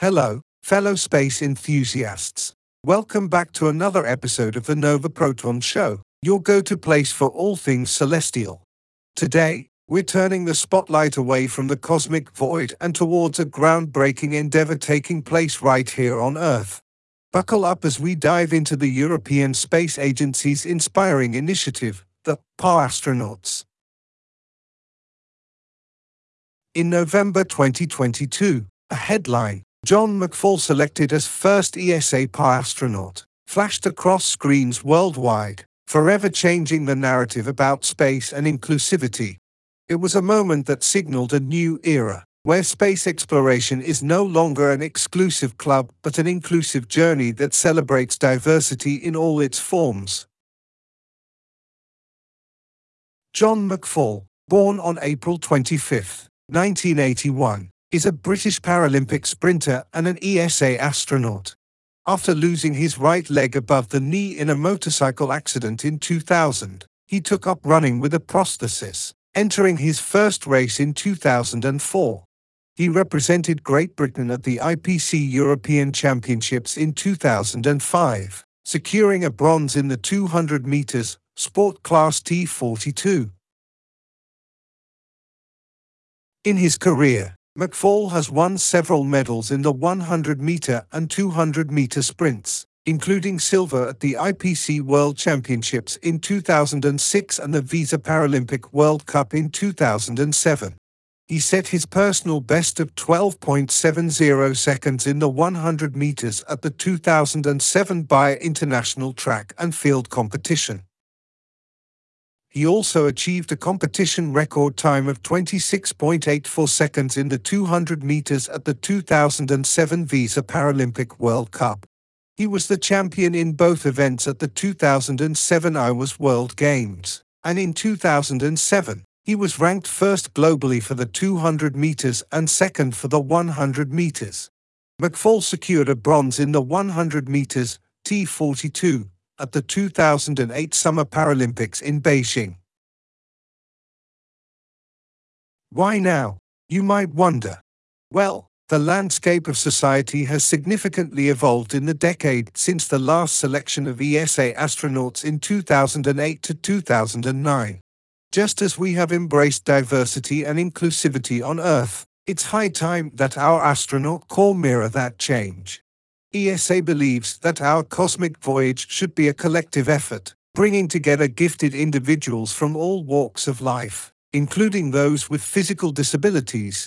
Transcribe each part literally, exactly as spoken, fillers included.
Hello, fellow space enthusiasts. Welcome back to another episode of the Nova Proton Show, your go-to place for all things celestial. Today, we're turning the spotlight away from the cosmic void and towards a groundbreaking endeavor taking place right here on Earth. Buckle up as we dive into the European Space Agency's inspiring initiative, the PAAstronauts. In November twenty twenty-two, a headline, "John McFall selected as first E S A PAAstronaut," flashed across screens worldwide, forever changing the narrative about space and inclusivity. It was a moment that signaled a new era, where space exploration is no longer an exclusive club but an inclusive journey that celebrates diversity in all its forms. John McFall, born on April twenty-fifth, nineteen eighty-one, is a British Paralympic sprinter and an E S A astronaut. After losing his right leg above the knee in a motorcycle accident in two thousand, he took up running with a prosthesis, entering his first race in two thousand four. He represented Great Britain at the I P C European Championships in two thousand five, securing a bronze in the two hundred meters, sport class T forty-two. In his career, McFall has won several medals in the one hundred meter and two hundred meter sprints, including silver at the I P C World Championships in two thousand six and the Visa Paralympic World Cup in two thousand seven. He set his personal best of twelve point seven zero seconds in the one hundred meters at the two thousand seven Bayer International Track and Field Competition. He also achieved a competition record time of twenty-six point eight four seconds in the two hundred meters at the two thousand seven Visa Paralympic World Cup. He was the champion in both events at the two thousand seven I W A S World Games, and in two thousand seven, he was ranked first globally for the two hundred meters and second for the one hundred meters. McFall secured a bronze in the one hundred meters, T forty-two, at the two thousand eight Summer Paralympics in Beijing. Why now, you might wonder? Well, the landscape of society has significantly evolved in the decade since the last selection of E S A astronauts in two thousand eight to two thousand nine. Just as we have embraced diversity and inclusivity on Earth, it's high time that our astronaut corps mirror that change. E S A believes that our cosmic voyage should be a collective effort, bringing together gifted individuals from all walks of life, including those with physical disabilities.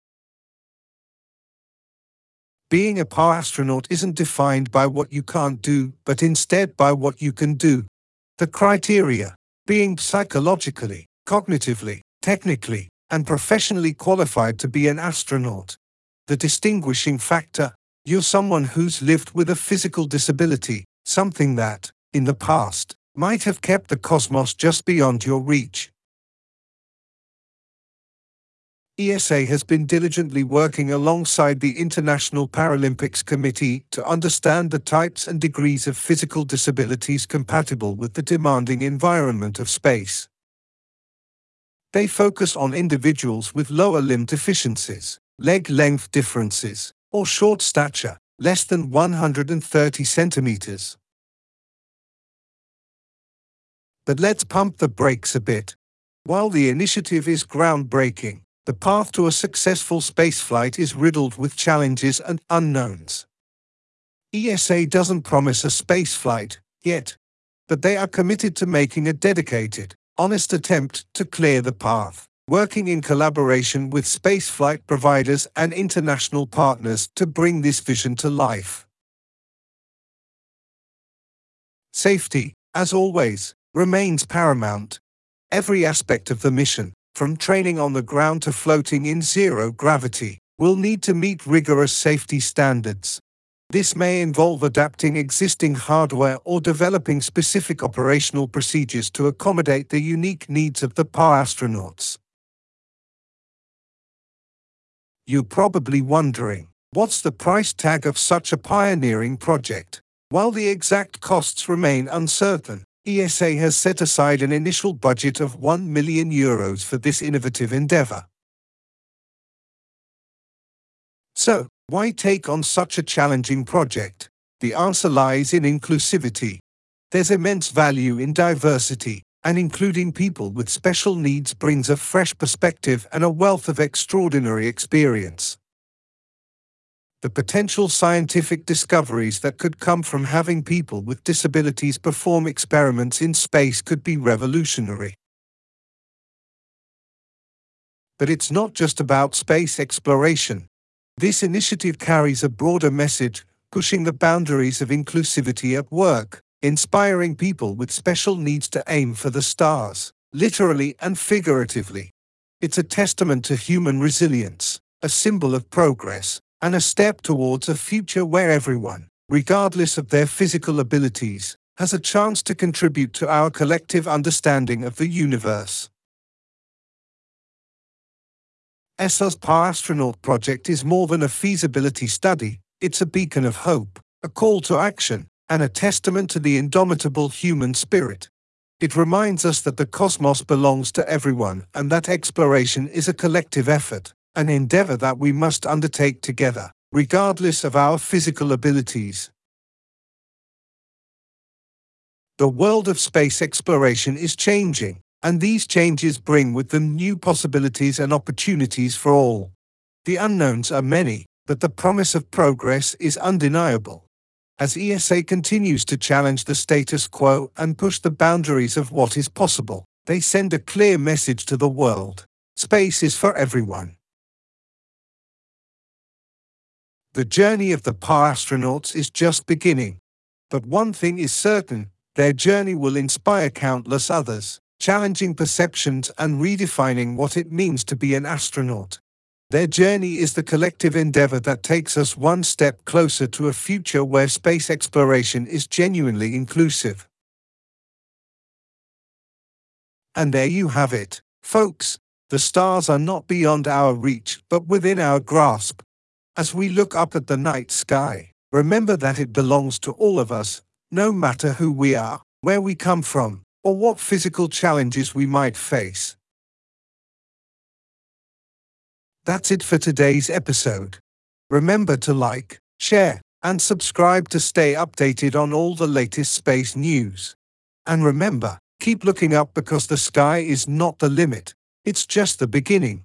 Being a PAAstronaut isn't defined by what you can't do, but instead by what you can do. The criteria: being psychologically, cognitively, technically, and professionally qualified to be an astronaut. The distinguishing factor: you're someone who's lived with a physical disability, something that, in the past, might have kept the cosmos just beyond your reach. E S A has been diligently working alongside the International Paralympics Committee to understand the types and degrees of physical disabilities compatible with the demanding environment of space. They focus on individuals with lower limb deficiencies, leg length differences, or short stature, less than one hundred thirty centimeters. But let's pump the brakes a bit. While the initiative is groundbreaking, the path to a successful spaceflight is riddled with challenges and unknowns. E S A doesn't promise a spaceflight, yet, but they are committed to making a dedicated, honest attempt to clear the path, working in collaboration with spaceflight providers and international partners to bring this vision to life. Safety, as always, remains paramount. Every aspect of the mission, from training on the ground to floating in zero gravity, will need to meet rigorous safety standards. This may involve adapting existing hardware or developing specific operational procedures to accommodate the unique needs of the PAAstronauts. You're probably wondering, what's the price tag of such a pioneering project? While the exact costs remain uncertain, E S A has set aside an initial budget of one million euros for this innovative endeavor. So, Why take on such a challenging project? The answer lies in inclusivity. There's immense value in diversity, and including people with special needs brings a fresh perspective and a wealth of extraordinary experience. The potential scientific discoveries that could come from having people with disabilities perform experiments in space could be revolutionary. But it's not just about space exploration. This initiative carries a broader message, pushing the boundaries of inclusivity at work, inspiring people with special needs to aim for the stars, literally and figuratively. It's a testament to human resilience, a symbol of progress, and a step towards a future where everyone, regardless of their physical abilities, has a chance to contribute to our collective understanding of the universe. E S A's Parastronaut project is more than a feasibility study, it's a beacon of hope, a call to action, and a testament to the indomitable human spirit. It reminds us that the cosmos belongs to everyone and that exploration is a collective effort, an endeavor that we must undertake together, regardless of our physical abilities. The world of space exploration is changing, and these changes bring with them new possibilities and opportunities for all. The unknowns are many, but the promise of progress is undeniable. As E S A continues to challenge the status quo and push the boundaries of what is possible, they send a clear message to the world: space is for everyone. The journey of the Parastronauts is just beginning. But one thing is certain, their journey will inspire countless others, challenging perceptions and redefining what it means to be an astronaut. Their journey is the collective endeavor that takes us one step closer to a future where space exploration is genuinely inclusive. And there you have it, folks. The stars are not beyond our reach, but within our grasp. As we look up at the night sky, remember that it belongs to all of us, no matter who we are, where we come from, or what physical challenges we might face. That's it for today's episode. Remember to like, share, and subscribe to stay updated on all the latest space news. And remember, keep looking up because the sky is not the limit, it's just the beginning.